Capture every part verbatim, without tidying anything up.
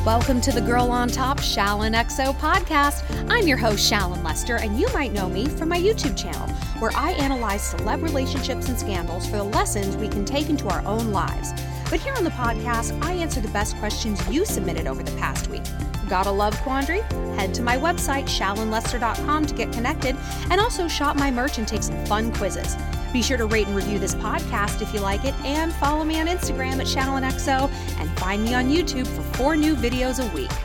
Welcome to the Girl on Top Shallon X O podcast. I'm your host, Shallon Lester, and you might know me from my YouTube channel, where I analyze celeb relationships and scandals for the lessons we can take into our own lives. But here on the podcast, I answer the best questions you submitted over the past week. Got a love quandary? Head to my website, shallon lester dot com, to get connected, and also shop my merch and take some fun quizzes. Be sure to rate and review this podcast if you like it, and follow me on Instagram at Shallon X O, and find me on YouTube for four new videos a week.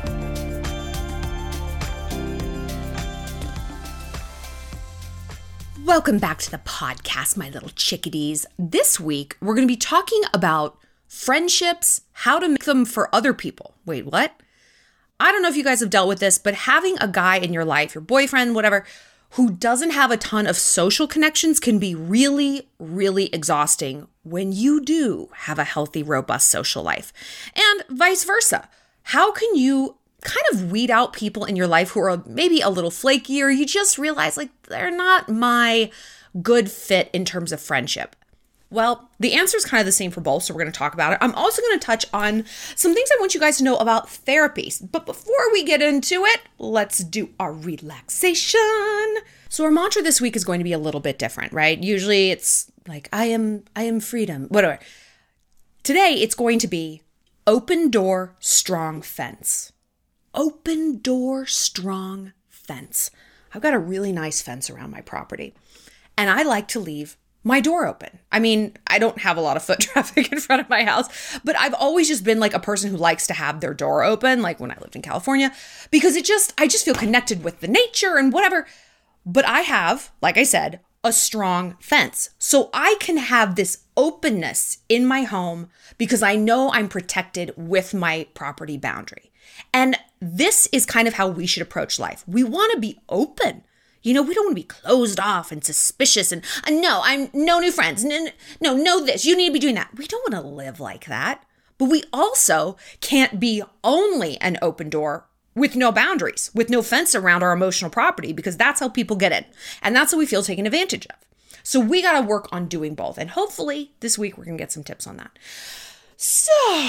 Welcome back to the podcast, my little chickadees. This week, we're going to be talking about friendships, how to make them for other people. Wait, what? I don't know if you guys have dealt with this, but having a guy in your life, your boyfriend, whatever, who doesn't have a ton of social connections can be really, really exhausting when you do have a healthy, robust social life. And vice versa. How can you kind of weed out people in your life who are maybe a little flaky, or you just realize like they're not my good fit in terms of friendship? Well, the answer is kind of the same for both, so we're going to talk about it. I'm also going to touch on some things I want you guys to know about therapy. But before we get into it, let's do our relaxation. So our mantra this week is going to be a little bit different, right? Usually it's like, I am, I am freedom, whatever. Today, it's going to be open door, strong fence. Open door, strong fence. I've got a really nice fence around my property, and I like to leave my door open. I mean, I don't have a lot of foot traffic in front of my house, but I've always just been like a person who likes to have their door open, like when I lived in California, because it just, I just feel connected with the nature and whatever. But I have, like I said, a strong fence. So I can have this openness in my home because I know I'm protected with my property boundary. And this is kind of how we should approach life. We want to be open. You know, we don't want to be closed off and suspicious and uh, no, I'm no new friends. No, no, no, this. You need to be doing that. We don't want to live like that. But we also can't be only an open door with no boundaries, with no fence around our emotional property, because that's how people get in. And that's how we feel taken advantage of. So we got to work on doing both. And hopefully this week we're going to get some tips on that. So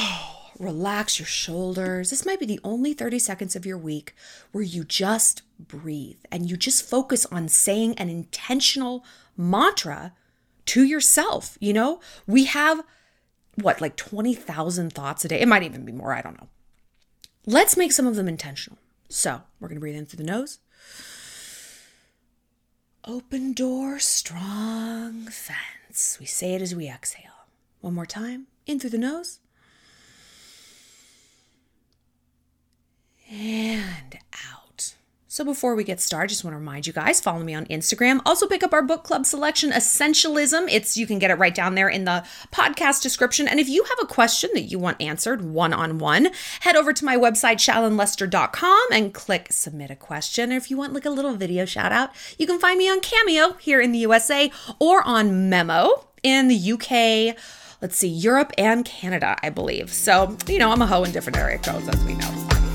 relax your shoulders. This might be the only thirty seconds of your week where you just breathe and you just focus on saying an intentional mantra to yourself. You know, we have what, like twenty thousand thoughts a day. It might even be more. I don't know. Let's make some of them intentional. So we're going to breathe in through the nose. Open door, strong fence. We say it as we exhale. One more time. In through the nose. And out. So before we get started, just want to remind you guys, follow me on Instagram. Also pick up our book club selection, Essentialism. It's, you can get it right down there in the podcast description. And if you have a question that you want answered one-on-one, head over to my website, shallon lester dot com, and click submit a question. Or if you want like a little video shout out, you can find me on Cameo here in the U S A or on Memo in the U K, let's see, Europe and Canada, I believe. So, you know, I'm a hoe in different area codes, as we know.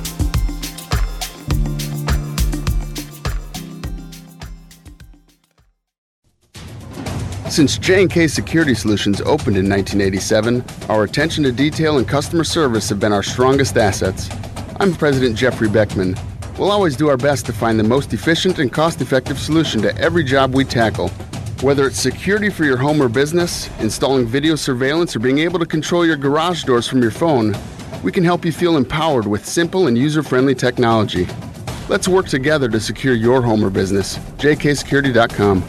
Since J and K Security Solutions opened in nineteen eighty-seven, our attention to detail and customer service have been our strongest assets. I'm President Jeffrey Beckman. We'll always do our best to find the most efficient and cost-effective solution to every job we tackle. Whether it's security for your home or business, installing video surveillance, or being able to control your garage doors from your phone, we can help you feel empowered with simple and user-friendly technology. Let's work together to secure your home or business. j k security dot com.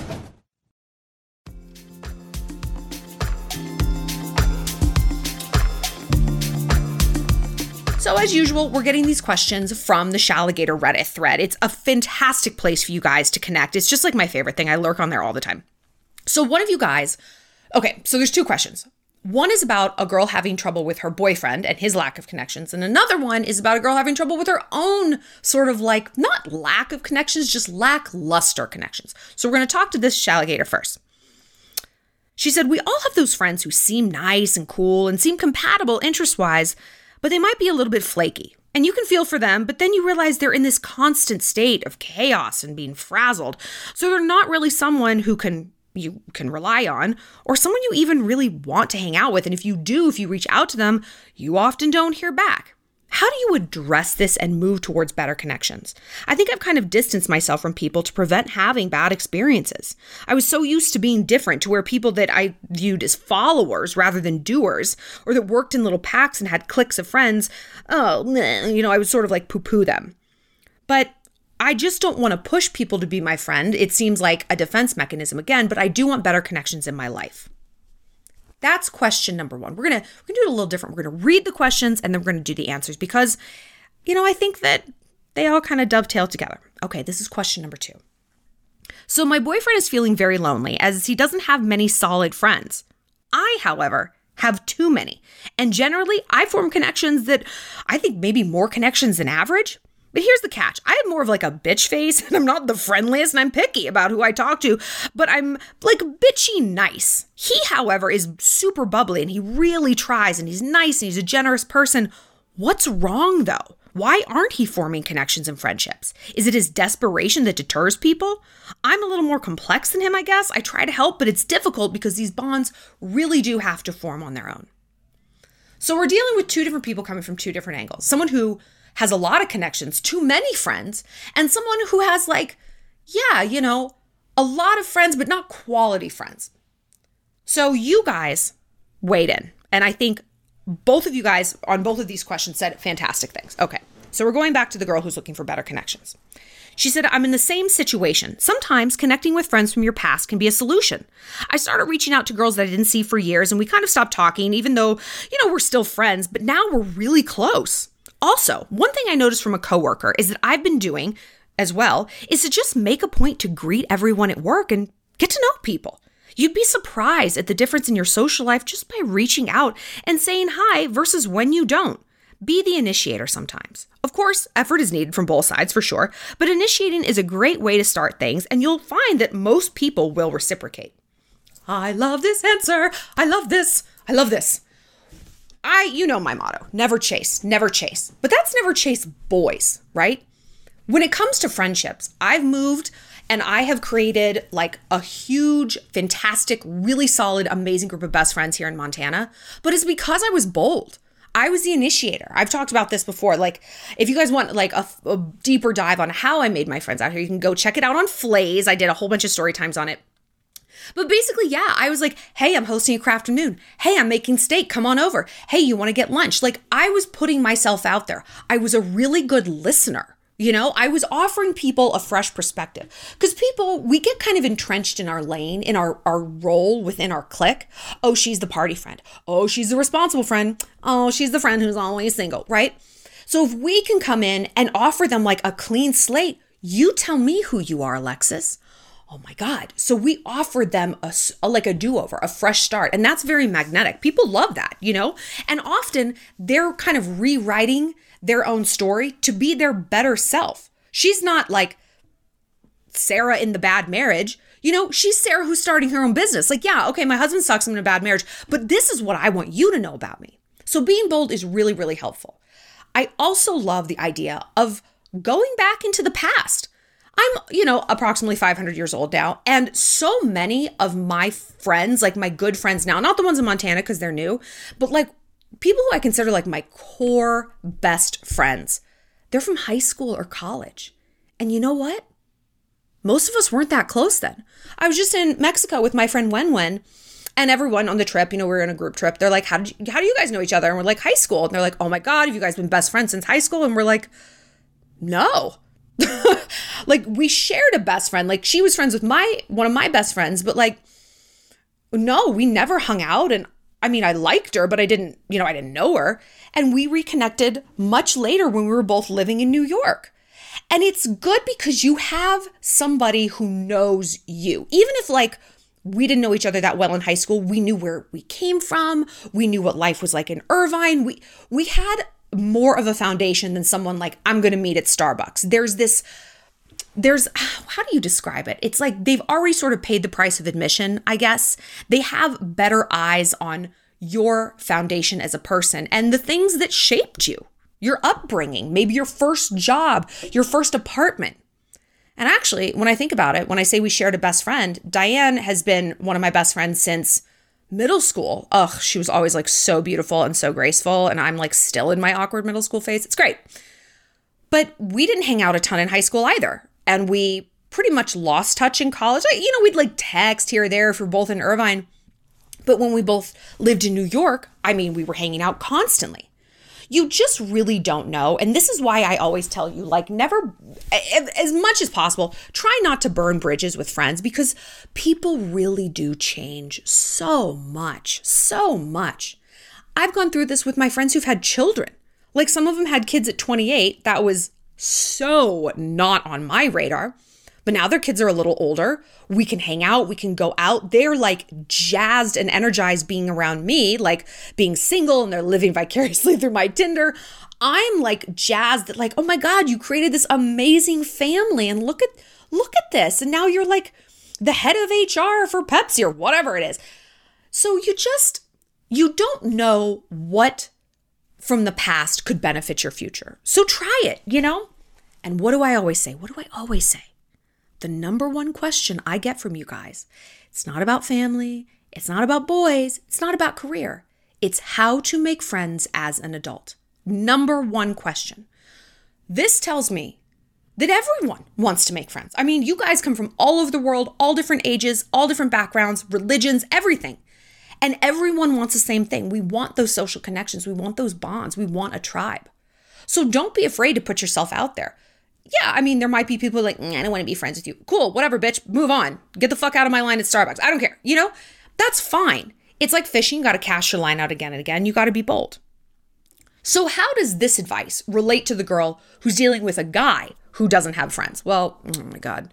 So as usual, we're getting these questions from the Shalligator Reddit thread. It's a fantastic place for you guys to connect. It's just like my favorite thing. I lurk on there all the time. So one of you guys, okay, so there's two questions. One is about a girl having trouble with her boyfriend and his lack of connections. And another one is about a girl having trouble with her own sort of like, not lack of connections, just lackluster connections. So we're going to talk to this Shalligator first. She said, we all have those friends who seem nice and cool and seem compatible interest-wise, but they might be a little bit flaky. And you can feel for them, but then you realize they're in this constant state of chaos and being frazzled. So they're not really someone who can you can rely on, or someone you even really want to hang out with. And if you do, if you reach out to them, you often don't hear back. How do you address this and move towards better connections? I think I've kind of distanced myself from people to prevent having bad experiences. I was so used to being different to where people that I viewed as followers rather than doers, or that worked in little packs and had cliques of friends, oh, you know, I would sort of like poo-poo them. But I just don't want to push people to be my friend. It seems like a defense mechanism again, but I do want better connections in my life. That's question number one. We're going to we're gonna do it a little different. We're going to read the questions and then we're going to do the answers because, you know, I think that they all kind of dovetail together. Okay, this is question number two. So my boyfriend is feeling very lonely as he doesn't have many solid friends. I, however, have too many. And generally, I form connections that I think maybe more connections than average. But here's the catch. I have more of like a bitch face and I'm not the friendliest and I'm picky about who I talk to, but I'm like bitchy nice. He, however, is super bubbly and he really tries and he's nice and he's a generous person. What's wrong though? Why aren't he forming connections and friendships? Is it his desperation that deters people? I'm a little more complex than him, I guess. I try to help, but it's difficult because these bonds really do have to form on their own. So we're dealing with two different people coming from two different angles. Someone who has a lot of connections, too many friends, and someone who has like, yeah, you know, a lot of friends, but not quality friends. So you guys weighed in. And I think both of you guys on both of these questions said fantastic things. Okay, so we're going back to the girl who's looking for better connections. She said, I'm in the same situation. Sometimes connecting with friends from your past can be a solution. I started reaching out to girls that I didn't see for years, and we kind of stopped talking, even though, you know, we're still friends, but now we're really close. Also, one thing I noticed from a coworker is that I've been doing as well is to just make a point to greet everyone at work and get to know people. You'd be surprised at the difference in your social life just by reaching out and saying hi versus when you don't. Be the initiator sometimes. Of course, effort is needed from both sides for sure, but initiating is a great way to start things and you'll find that most people will reciprocate. I love this answer. I love this. I love this. I, you know my motto, never chase, never chase. But that's never chase boys, right? When it comes to friendships, I've moved and I have created like a huge, fantastic, really solid, amazing group of best friends here in Montana. But it's because I was bold. I was the initiator. I've talked about this before. Like, if you guys want like a, a deeper dive on how I made my friends out here, you can go check it out on Flays. I did a whole bunch of story times on it. But basically, yeah, I was like, hey, I'm hosting a craft afternoon. Hey, I'm making steak. Come on over. Hey, you want to get lunch? Like, I was putting myself out there. I was a really good listener. You know, I was offering people a fresh perspective because people, we get kind of entrenched in our lane, in our, our role within our clique. Oh, she's the party friend. Oh, she's the responsible friend. Oh, she's the friend who's always single, right? So if we can come in and offer them like a clean slate, you tell me who you are, Alexis. Oh my God. So we offered them a, a like a do-over, a fresh start. And that's very magnetic. People love that, you know? And often they're kind of rewriting their own story to be their better self. She's not like Sarah in The Bad Marriage. You know, she's Sarah who's starting her own business. Like, yeah, okay, my husband sucks, I'm in a bad marriage, but this is what I want you to know about me. So being bold is really, really helpful. I also love the idea of going back into the past. I'm, you know, approximately five hundred years old now. And so many of my friends, like my good friends now, not the ones in Montana because they're new, but like people who I consider like my core best friends, they're from high school or college. And you know what? Most of us weren't that close then. I was just in Mexico with my friend Wen Wen, and everyone on the trip, you know, we were in a group trip. They're like, how did you, how do you guys know each other? And we're like, high school. And they're like, oh my God, have you guys been best friends since high school? And we're like, no. Like we shared a best friend. Like she was friends with my one of my best friends, but like, no, we never hung out. And I mean, I liked her, but I didn't, you know, I didn't know her. And we reconnected much later when we were both living in New York. And it's good because you have somebody who knows you. Even if like we didn't know each other that well in high school, we knew where we came from. We knew what life was like in Irvine. We we had more of a foundation than someone like I'm going to meet at Starbucks. There's this, there's, how do you describe it? It's like they've already sort of paid the price of admission, I guess. They have better eyes on your foundation as a person and the things that shaped you, your upbringing, maybe your first job, your first apartment. And actually, when I think about it, when I say we shared a best friend, Diane has been one of my best friends since Middle school, ugh, she was always like so beautiful and so graceful. And I'm like still in my awkward middle school phase. It's great. But we didn't hang out a ton in high school either. And we pretty much lost touch in college. You know, we'd like text here or there if we're both in Irvine. But when we both lived in New York, I mean, we were hanging out constantly. You just really don't know. And this is why I always tell you, like, never, as much as possible, try not to burn bridges with friends, because people really do change so much, so much. I've gone through this with my friends who've had children. Like, some of them had kids at twenty-eight. That was so not on my radar. But now their kids are a little older. We can hang out. We can go out. They're like jazzed and energized being around me, like being single, and they're living vicariously through my Tinder. I'm like jazzed that like, oh my God, you created this amazing family. And look at, look at this. And now you're like the head of H R for Pepsi or whatever it is. So you just, you don't know what from the past could benefit your future. So try it, you know? And what do I always say? What do I always say? The number one question I get from you guys, it's not about family, it's not about boys, it's not about career. It's how to make friends as an adult. Number one question. This tells me that everyone wants to make friends. I mean, you guys come from all over the world, all different ages, all different backgrounds, religions, everything. And everyone wants the same thing. We want those social connections. We want those bonds. We want a tribe. So don't be afraid to put yourself out there. Yeah, I mean, there might be people like, mm, I don't want to be friends with you. Cool, whatever, bitch. Move on. Get the fuck out of my line at Starbucks. I don't care. You know, that's fine. It's like fishing. You got to cast your line out again and again. You got to be bold. So how does this advice relate to the girl who's dealing with a guy who doesn't have friends? Well, oh my God.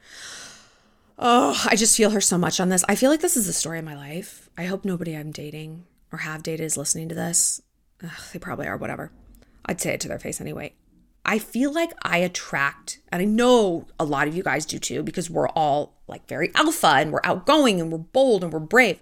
Oh, I just feel her so much on this. I feel like this is the story of my life. I hope nobody I'm dating or have dated is listening to this. Ugh, they probably are, whatever. I'd say it to their face anyway. I feel like I attract, and I know a lot of you guys do too, because we're all like very alpha and we're outgoing and we're bold and we're brave.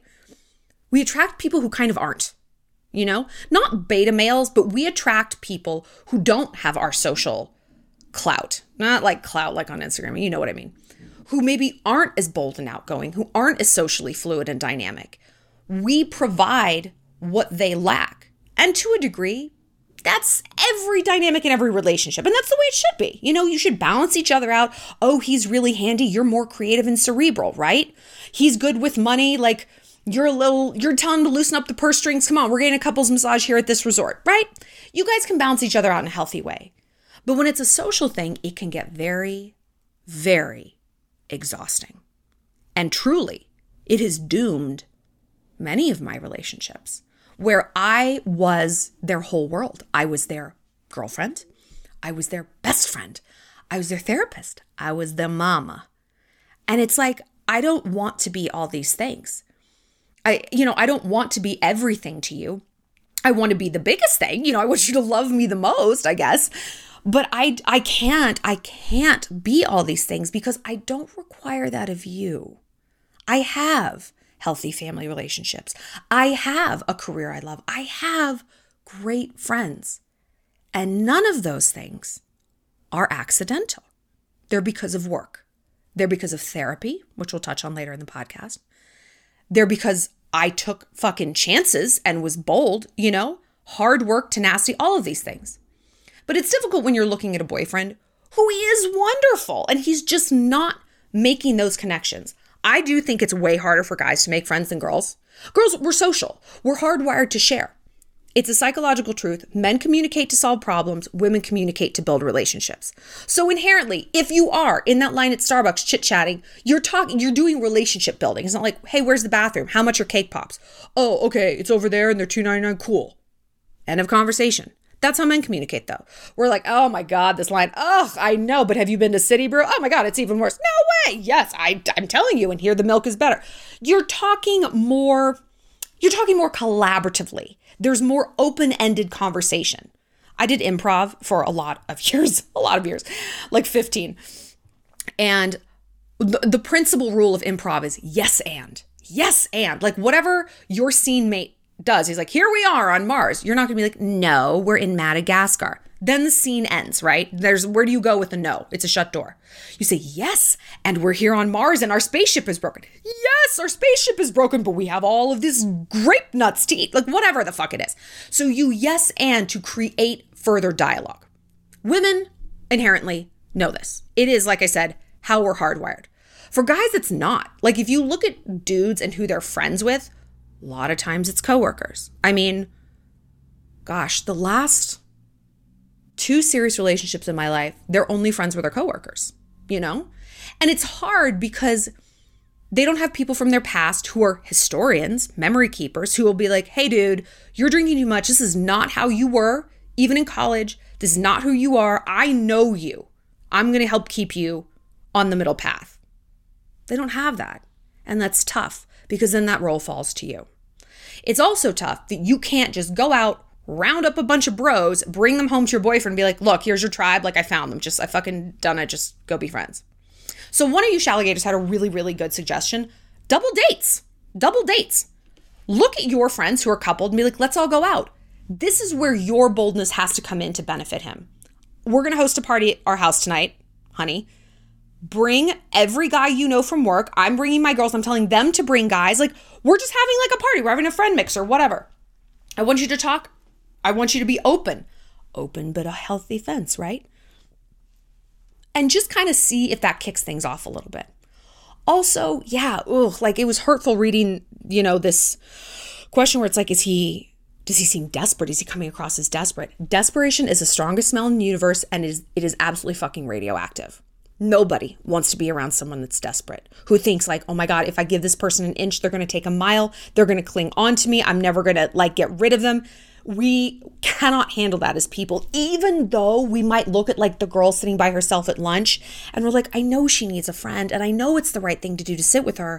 We attract people who kind of aren't, you know, not beta males, but we attract people who don't have our social clout, not like clout like on Instagram. You know what I mean? Who maybe aren't as bold and outgoing, who aren't as socially fluid and dynamic. We provide what they lack. And to a degree, that's every dynamic in every relationship. And that's the way it should be. You know, you should balance each other out. Oh, he's really handy. You're more creative and cerebral, right? He's good with money. Like you're a little, you're telling him to loosen up the purse strings. Come on, we're getting a couples massage here at this resort, right? You guys can balance each other out in a healthy way. But when it's a social thing, it can get very, very exhausting. And truly, it has doomed many of my relationships, where I was their whole world. I was their girlfriend. I was their best friend. I was their therapist. I was their mama. And it's like, I don't want to be all these things. I, you know, I don't want to be everything to you. I want to be the biggest thing. You know, I want you to love me the most, I guess. But I, I can't, I can't be all these things because I don't require that of you. I have healthy family relationships. I have a career I love. I have great friends. And none of those things are accidental. They're because of work. They're because of therapy, which we'll touch on later in the podcast. They're because I took fucking chances and was bold, you know, hard work, tenacity, all of these things. But it's difficult when you're looking at a boyfriend who is wonderful and he's just not making those connections. I do think it's way harder for guys to make friends than girls. Girls, we're social. We're hardwired to share. It's a psychological truth. Men communicate to solve problems. Women communicate to build relationships. So inherently, if you are in that line at Starbucks chit-chatting, you're talking, you're doing relationship building. It's not like, hey, where's the bathroom? How much are cake pops? Oh, okay, it's over there and they're two ninety-nine. Cool. End of conversation. That's how men communicate, though. We're like, oh my God, this line. Oh, I know, but have you been to City Brew? Oh my God, it's even worse. No way. Yes, I, I'm telling you, and here the milk is better. You're talking more, you're talking more collaboratively. There's more open-ended conversation. I did improv for a lot of years, a lot of years, like fifteen. And the, the principal rule of improv is yes and. Yes and. Like whatever your scene mate does. He's like, here we are on Mars. You're not going to be like, no, we're in Madagascar. Then the scene ends, right? There's, where do you go with a no? It's a shut door. You say, yes, and we're here on Mars and our spaceship is broken. Yes, our spaceship is broken, but we have all of this grape nuts to eat. Like whatever the fuck it is. So you yes and to create further dialogue. Women inherently know this. It is, like I said, how we're hardwired. For guys, it's not. Like if you look at dudes and who they're friends with, a lot of times it's coworkers. I mean, gosh, the last two serious relationships in my life, they're only friends with their coworkers, you know? And it's hard because they don't have people from their past who are historians, memory keepers, who will be like, hey, dude, you're drinking too much. This is not how you were, even in college. This is not who you are. I know you. I'm going to help keep you on the middle path. They don't have that. And that's tough because then that role falls to you. It's also tough that you can't just go out, round up a bunch of bros, bring them home to your boyfriend and be like, look, here's your tribe. Like I found them. Just, I fucking done it. Just go be friends. So one of you Shaligators had a really, really good suggestion. Double dates. Double dates. Look at your friends who are coupled and be like, let's all go out. This is where your boldness has to come in to benefit him. We're going to host a party at our house tonight, honey. Bring every guy you know from work. I'm bringing my girls. I'm telling them to bring guys. Like, we're just having like a party. We're having a friend mix or whatever. I want you to talk. I want you to be open. Open, but a healthy fence, right? And just kind of see if that kicks things off a little bit. Also, yeah, ugh, like it was hurtful reading, you know, this question where it's like, is he, does he seem desperate? Is he coming across as desperate? Desperation is the strongest smell in the universe, and it is, it is absolutely fucking radioactive. Nobody wants to be around someone that's desperate, who thinks like, oh my God, if I give this person an inch, they're going to take a mile. They're going to cling on to me. I'm never going to like get rid of them. We cannot handle that as people, even though we might look at like the girl sitting by herself at lunch and we're like, I know she needs a friend and I know it's the right thing to do to sit with her,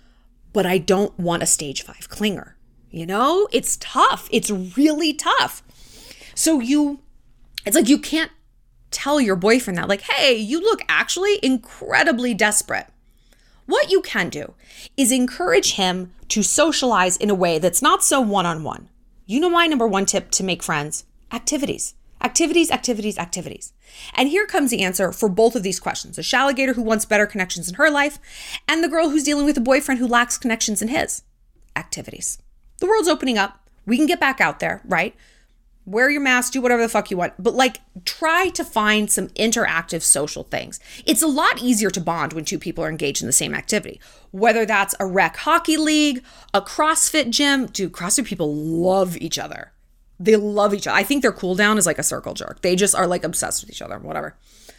but I don't want a stage five clinger. You know, it's tough. It's really tough. So you, it's like you can't tell your boyfriend that like, hey, you look actually incredibly desperate. What you can do is encourage him to socialize in a way that's not so one-on-one. You know my number one tip to make friends? Activities. Activities, activities, activities. And here comes the answer for both of these questions. The Shaligator who wants better connections in her life and the girl who's dealing with a boyfriend who lacks connections in his. Activities. The world's opening up. We can get back out there, right? Wear your mask, do whatever the fuck you want. But like, try to find some interactive social things. It's a lot easier to bond when two people are engaged in the same activity. Whether that's a rec hockey league, a CrossFit gym. Dude, CrossFit people love each other. They love each other. I think their cool down is like a circle jerk. They just are like obsessed with each other, whatever.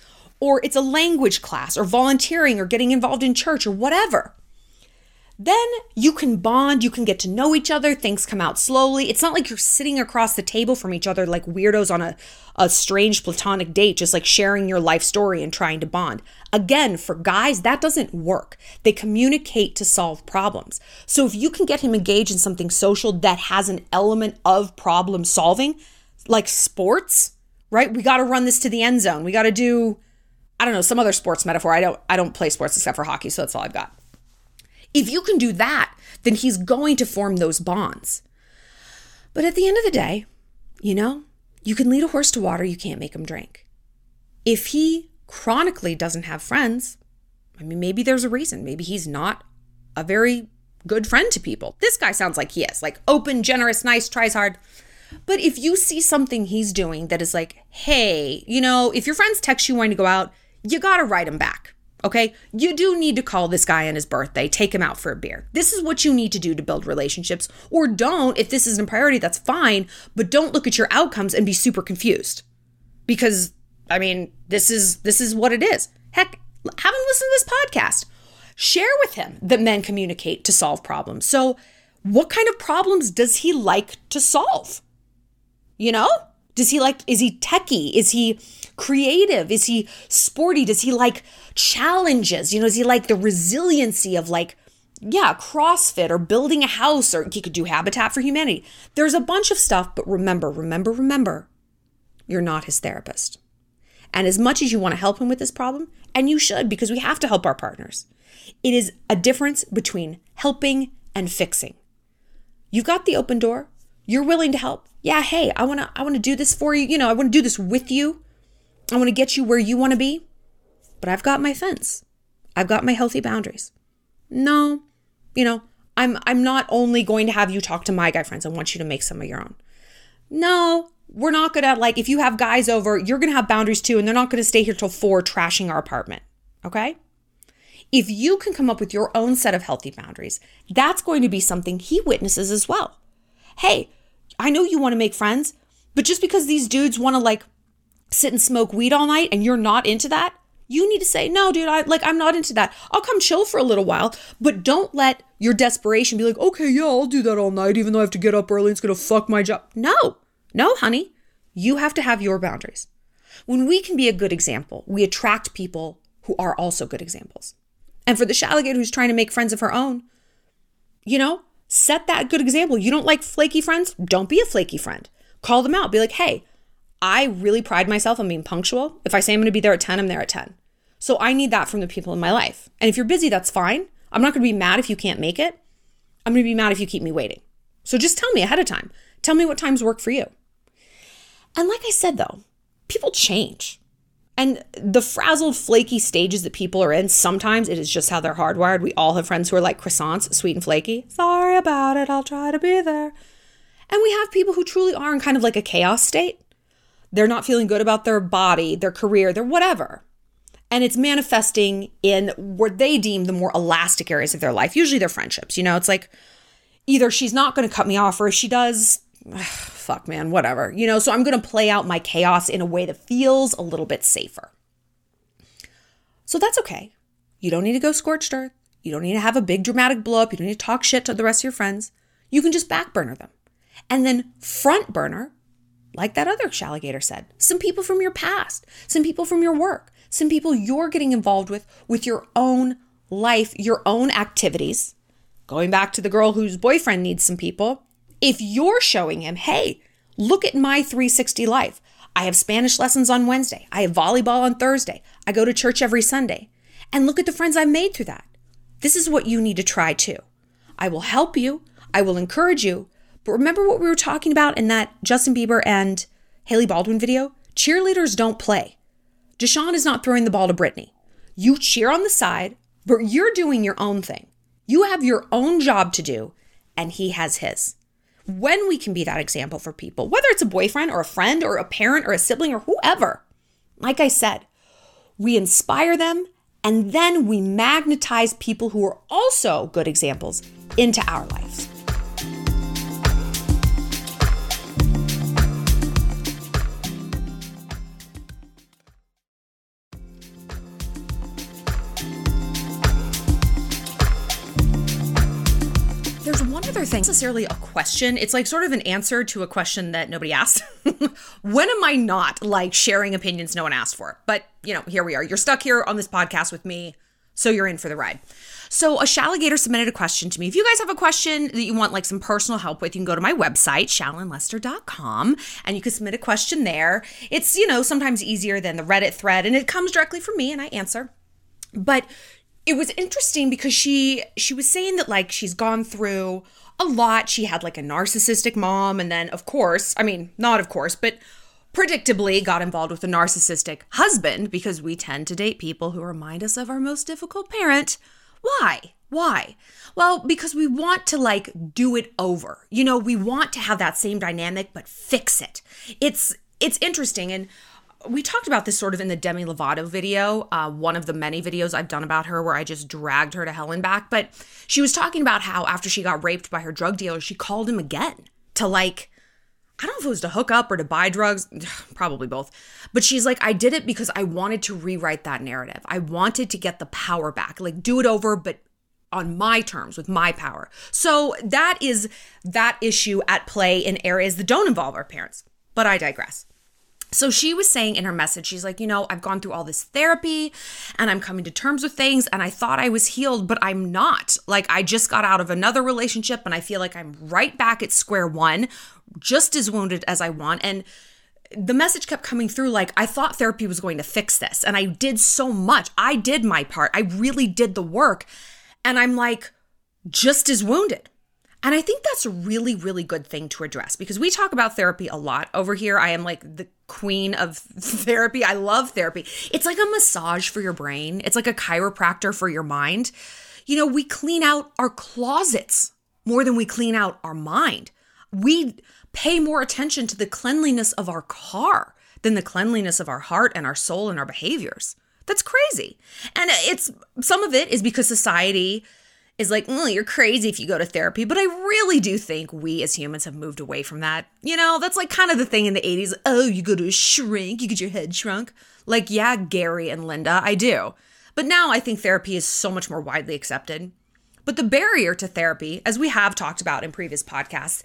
Or it's a language class or volunteering or getting involved in church or whatever. Then you can bond, you can get to know each other, things come out slowly. It's not like you're sitting across the table from each other like weirdos on a, a strange platonic date, just like sharing your life story and trying to bond. Again, for guys, that doesn't work. They communicate to solve problems. So if you can get him engaged in something social that has an element of problem solving, like sports, right? We got to run this to the end zone. We got to do, I don't know, some other sports metaphor. I don't, I don't play sports except for hockey, so that's all I've got. If you can do that, then he's going to form those bonds. But at the end of the day, you know, you can lead a horse to water, you can't make him drink. If he chronically doesn't have friends, I mean, maybe there's a reason. Maybe he's not a very good friend to people. This guy sounds like he is, like open, generous, nice, tries hard. But if you see something he's doing that is like, hey, you know, if your friends text you wanting to go out, you got to write them back. Okay, you do need to call this guy on his birthday, take him out for a beer. This is what you need to do to build relationships. Or don't, if this isn't a priority, that's fine, but don't look at your outcomes and be super confused. Because, I mean, this is this is what it is. Heck, have him listen to this podcast. Share with him that men communicate to solve problems. So what kind of problems does he like to solve? You know? Does he like, is he techie? Is he creative? Is he sporty? Does he like challenges? You know, does he like the resiliency of like, yeah, CrossFit or building a house, or he could do Habitat for Humanity. There's a bunch of stuff, but remember, remember, remember, you're not his therapist. And as much as you want to help him with this problem, and you should, because we have to help our partners, it is a difference between helping and fixing. You've got the open door. You're willing to help. Yeah, hey, I want to I want to do this for you. You know, I want to do this with you. I want to get you where you want to be. But I've got my fence. I've got my healthy boundaries. No, you know, I'm I'm not only going to have you talk to my guy friends. I want you to make some of your own. No, we're not going to, like, if you have guys over, you're going to have boundaries too, and they're not going to stay here till four trashing our apartment. Okay? If you can come up with your own set of healthy boundaries, that's going to be something he witnesses as well. Hey, I know you want to make friends, but just because these dudes want to, like, sit and smoke weed all night and you're not into that, you need to say, no, dude, I like, I'm not into that. I'll come chill for a little while, but don't let your desperation be like, okay, yeah, I'll do that all night, even though I have to get up early and it's going to fuck my job. No, no, honey, you have to have your boundaries. When we can be a good example, we attract people who are also good examples. And for the Shaligator who's trying to make friends of her own, you know, set that good example. You don't like flaky friends? Don't be a flaky friend. Call them out. Be like, hey, I really pride myself on being punctual. If I say I'm going to be there at ten, I'm there at ten. So I need that from the people in my life. And if you're busy, that's fine. I'm not going to be mad if you can't make it. I'm going to be mad if you keep me waiting. So just tell me ahead of time. Tell me what times work for you. And like I said, though, people change. And the frazzled, flaky stages that people are in, sometimes it is just how they're hardwired. We all have friends who are like croissants, sweet and flaky. Sorry about it. I'll try to be there. And we have people who truly are in kind of like a chaos state. They're not feeling good about their body, their career, their whatever. And it's manifesting in what they deem the more elastic areas of their life, usually their friendships. You know, it's like either she's not going to cut me off, or if she does, ugh, fuck, man, whatever. You know, so I'm going to play out my chaos in a way that feels a little bit safer. So that's okay. You don't need to go scorched earth. You don't need to have a big dramatic blow up. You don't need to talk shit to the rest of your friends. You can just back burner them. And then front burner, like that other Shaligator said, some people from your past, some people from your work, some people you're getting involved with, with your own life, your own activities. Going back to the girl whose boyfriend needs some people. If you're showing him, hey, look at my three sixty life. I have Spanish lessons on Wednesday. I have volleyball on Thursday. I go to church every Sunday. And look at the friends I've made through that. This is what you need to try too. I will help you. I will encourage you. But remember what we were talking about in that Justin Bieber and Hailey Baldwin video? Cheerleaders don't play. Deshaun is not throwing the ball to Brittany. You cheer on the side, but you're doing your own thing. You have your own job to do, and he has his. When we can be that example for people, whether it's a boyfriend or a friend or a parent or a sibling or whoever, like I said, we inspire them, and then we magnetize people who are also good examples into our lives. There's one other thing, necessarily a question. It's like sort of an answer to a question that nobody asked. When am I not like sharing opinions no one asked for? But, you know, here we are. You're stuck here on this podcast with me, so you're in for the ride. So a Shaligator submitted a question to me. If you guys have a question that you want like some personal help with, you can go to my website, shallon lester dot com, and you can submit a question there. It's, you know, sometimes easier than the Reddit thread, and it comes directly from me and I answer. But it was interesting because she she was saying that like she's gone through a lot. She had like a narcissistic mom, and then of course, I mean, not of course, but predictably got involved with a narcissistic husband, because we tend to date people who remind us of our most difficult parent. Why? Why? Well, because we want to like do it over. You know, we want to have that same dynamic, but fix it. It's it's interesting. And we talked about this sort of in the Demi Lovato video, uh, one of the many videos I've done about her where I just dragged her to hell and back. But she was talking about how after she got raped by her drug dealer, she called him again to like, I don't know if it was to hook up or to buy drugs, probably both. But she's like, I did it because I wanted to rewrite that narrative. I wanted to get the power back, like do it over, but on my terms, with my power. So that is that issue at play in areas that don't involve our parents. But I digress. So she was saying in her message, she's like, you know, I've gone through all this therapy and I'm coming to terms with things and I thought I was healed, but I'm not. Like I just got out of another relationship and I feel like I'm right back at square one, just as wounded as I want. And the message kept coming through like, I thought therapy was going to fix this. And I did so much. I did my part. I really did the work. And I'm like, just as wounded. And I think that's a really, really good thing to address because we talk about therapy a lot over here. I am like the queen of therapy. I love therapy. It's like a massage for your brain. It's like a chiropractor for your mind. You know, we clean out our closets more than we clean out our mind. We pay more attention to the cleanliness of our car than the cleanliness of our heart and our soul and our behaviors. That's crazy. And it's some of it is because society is like, oh, you're crazy if you go to therapy. But I really do think we as humans have moved away from that. You know, that's like kind of the thing in the eighties. Oh, you go to a shrink, you get your head shrunk. Like, yeah, Gary and Linda, I do. But now I think therapy is so much more widely accepted. But the barrier to therapy, as we have talked about in previous podcasts,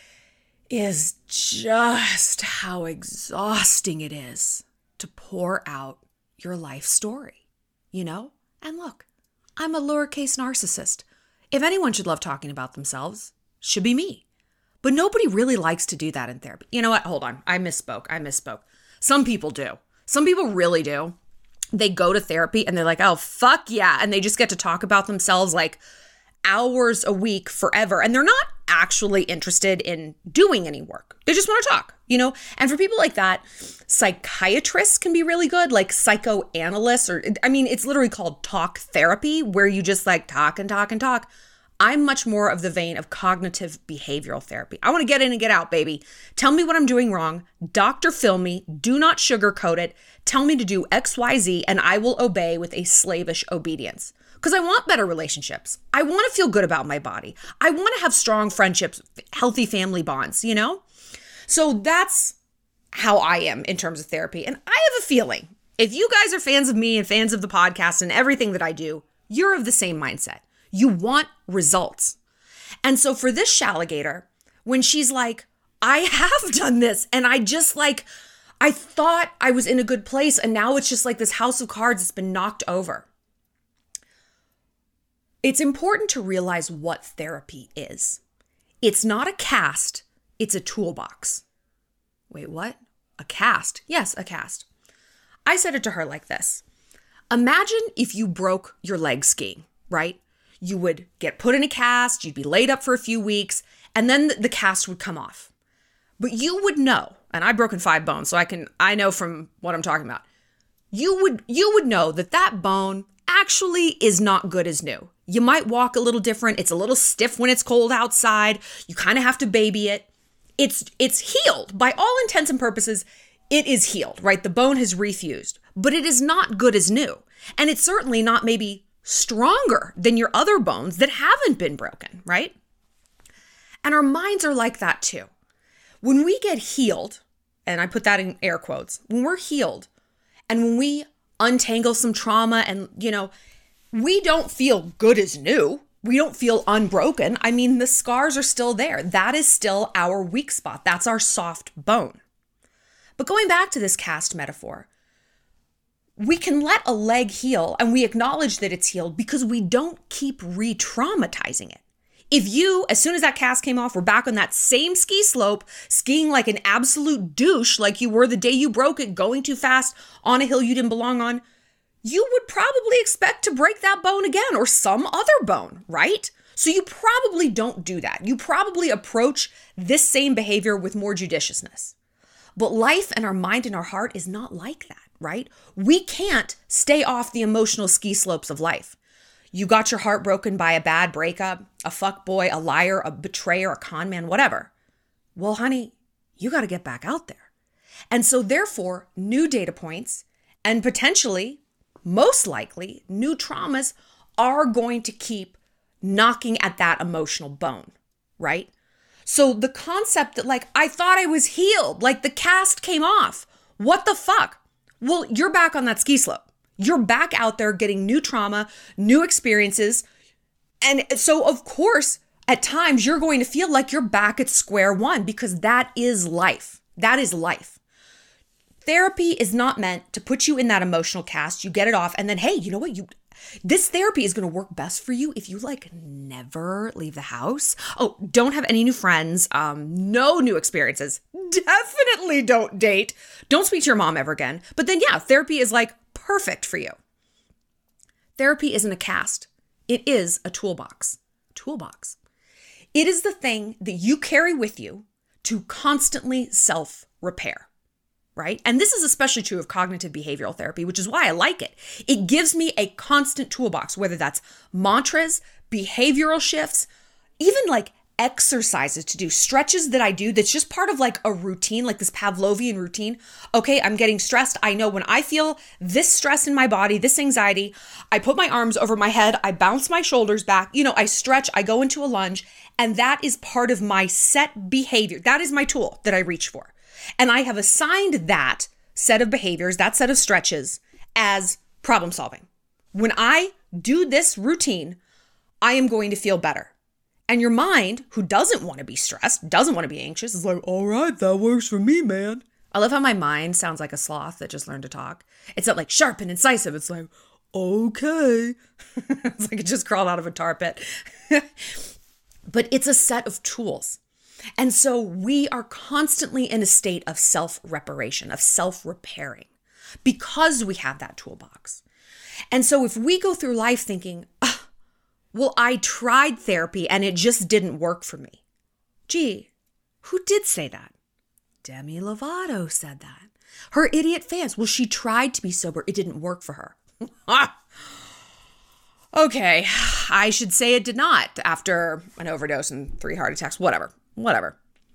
is just how exhausting it is to pour out your life story, you know? And look, I'm a lowercase narcissist. If anyone should love talking about themselves, should be me. But nobody really likes to do that in therapy. You know what? Hold on. I misspoke. I misspoke. Some people do. Some people really do. They go to therapy and they're like, oh, fuck yeah. And they just get to talk about themselves like hours a week forever. And they're not actually interested in doing any work. They just want to talk, you know? And for people like that, psychiatrists can be really good, like psychoanalysts, or I mean, it's literally called talk therapy, where you just like talk and talk and talk. I'm much more of the vein of cognitive behavioral therapy. I want to get in and get out, baby. Tell me what I'm doing wrong. Doctor Phil me. Do not sugarcoat it. Tell me to do X, Y, Z, and I will obey with a slavish obedience. Because I want better relationships. I want to feel good about my body. I want to have strong friendships, healthy family bonds, you know? So that's how I am in terms of therapy. And I have a feeling if you guys are fans of me and fans of the podcast and everything that I do, you're of the same mindset. You want results. And so for this Shalligator, when she's like, I have done this and I just like, I thought I was in a good place and now it's just like this house of cards that's been knocked over. It's important to realize what therapy is. It's not a cast, it's a toolbox. Wait, what? A cast? Yes, a cast. I said it to her like this. Imagine if you broke your leg skiing, right? You would get put in a cast, you'd be laid up for a few weeks, and then the cast would come off. But you would know, and I've broken five bones, so I can I know from what I'm talking about. You would you would know that that bone actually is not good as new. You might walk a little different. It's a little stiff when it's cold outside. You kind of have to baby it. It's it's healed. By all intents and purposes, it is healed, right? The bone has refused, but it is not good as new. And it's certainly not maybe stronger than your other bones that haven't been broken, right? And our minds are like that too. When we get healed, and I put that in air quotes, when we're healed and when we untangle some trauma and, you know, we don't feel good as new. We don't feel unbroken. I mean, the scars are still there. That is still our weak spot. That's our soft bone. But going back to this cast metaphor, we can let a leg heal and we acknowledge that it's healed because we don't keep re-traumatizing it. If you, as soon as that cast came off, were back on that same ski slope, skiing like an absolute douche, like you were the day you broke it, going too fast on a hill you didn't belong on, you would probably expect to break that bone again or some other bone, right? So you probably don't do that. You probably approach this same behavior with more judiciousness. But life and our mind and our heart is not like that, right? We can't stay off the emotional ski slopes of life. You got your heart broken by a bad breakup, a fuck boy, a liar, a betrayer, a con man, whatever. Well, honey, you got to get back out there. And so therefore, new data points and potentially, most likely, new traumas are going to keep knocking at that emotional bone, right? So the concept that like, I thought I was healed, like the cast came off. What the fuck? Well, you're back on that ski slope. You're back out there getting new trauma, new experiences. And so, of course, at times you're going to feel like you're back at square one because that is life. That is life. Therapy is not meant to put you in that emotional cast. You get it off and then, hey, you know what? You This therapy is going to work best for you if you like never leave the house. Oh, don't have any new friends. Um, no new experiences. Definitely don't date. Don't speak to your mom ever again. But then, yeah, therapy is like perfect for you. Therapy isn't a cast. It is a toolbox. Toolbox. It is the thing that you carry with you to constantly self-repair, right? And this is especially true of cognitive behavioral therapy, which is why I like it. It gives me a constant toolbox, whether that's mantras, behavioral shifts, even like exercises to do, stretches that I do that's just part of like a routine, like this Pavlovian routine. Okay, I'm getting stressed. I know when I feel this stress in my body, this anxiety, I put my arms over my head, I bounce my shoulders back, you know, I stretch, I go into a lunge, and that is part of my set behavior. That is my tool that I reach for. And I have assigned that set of behaviors, that set of stretches as problem solving. When I do this routine, I am going to feel better. And your mind, who doesn't want to be stressed, doesn't want to be anxious, is like, all right, that works for me, man. I love how my mind sounds like a sloth that just learned to talk. It's not like sharp and incisive. It's like, okay. It's like it just crawled out of a tar pit. But it's a set of tools. And so we are constantly in a state of self-reparation, of self-repairing, because we have that toolbox. And so if we go through life thinking, oh, well, I tried therapy and it just didn't work for me. Gee, who did say that? Demi Lovato said that. Her idiot fans, well, she tried to be sober. It didn't work for her. Okay, I should say it did not after an overdose and three heart attacks, whatever, whatever.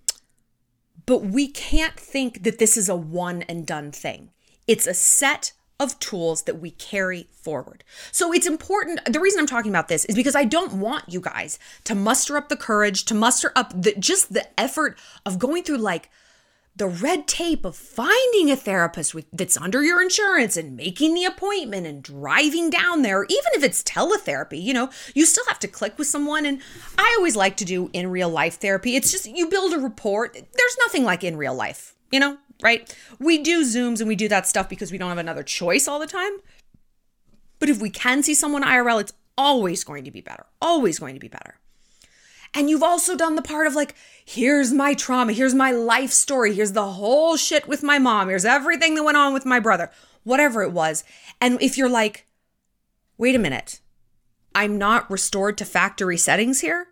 But we can't think that this is a one and done thing. It's a set of tools that we carry forward. So it's important. The reason I'm talking about this is because I don't want you guys to muster up the courage, to muster up the, just the effort of going through like the red tape of finding a therapist with, that's under your insurance and making the appointment and driving down there. Or even if it's teletherapy, you know, you still have to click with someone. And I always like to do in real life therapy. It's just you build a rapport. There's nothing like in real life, you know, right? We do Zooms and we do that stuff because we don't have another choice all the time. But if we can see someone I R L, it's always going to be better, always going to be better. And you've also done the part of like, here's my trauma, here's my life story, here's the whole shit with my mom, here's everything that went on with my brother, whatever it was. And if you're like, wait a minute, I'm not restored to factory settings here?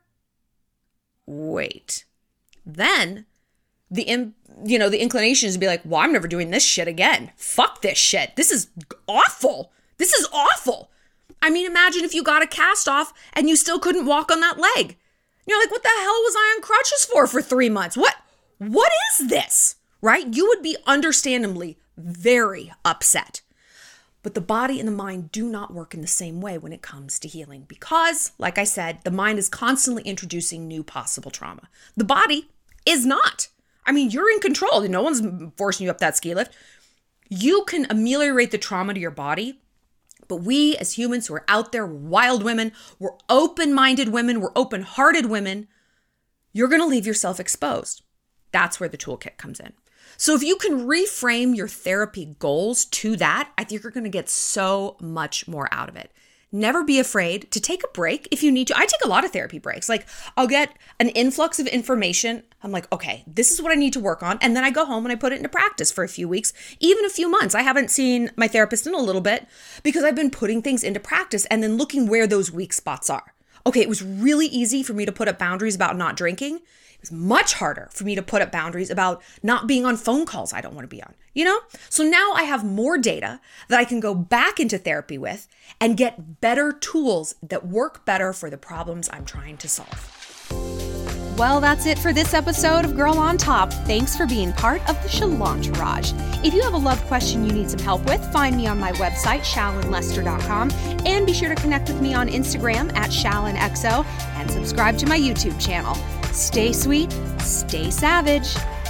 Wait. Then the, you know, the inclination is to be like, well, I'm never doing this shit again. Fuck this shit. This is awful. This is awful. I mean, imagine if you got a cast off and you still couldn't walk on that leg. You're like, what the hell was I on crutches for for three months? What, what is this, right? You would be understandably very upset. But the body and the mind do not work in the same way when it comes to healing because, like I said, the mind is constantly introducing new possible trauma. The body is not. I mean, you're in control. No one's forcing you up that ski lift. You can ameliorate the trauma to your body. But we as humans who are out there, we're wild women, we're open-minded women, we're open-hearted women, you're going to leave yourself exposed. That's where the toolkit comes in. So if you can reframe your therapy goals to that, I think you're going to get so much more out of it. Never be afraid to take a break if you need to. I take a lot of therapy breaks. Like I'll get an influx of information. I'm like, okay, this is what I need to work on. And then I go home and I put it into practice for a few weeks, even a few months. I haven't seen my therapist in a little bit because I've been putting things into practice and then looking where those weak spots are. Okay, it was really easy for me to put up boundaries about not drinking. It was much harder for me to put up boundaries about not being on phone calls I don't want to be on, you know? So now I have more data that I can go back into therapy with and get better tools that work better for the problems I'm trying to solve. Well, that's it for this episode of Girl on Top. Thanks for being part of the Shalantarage. If you have a love question you need some help with, find me on my website, Shalyn Lester dot com, and be sure to connect with me on Instagram at ShalynXO and subscribe to my YouTube channel. Stay sweet, stay savage.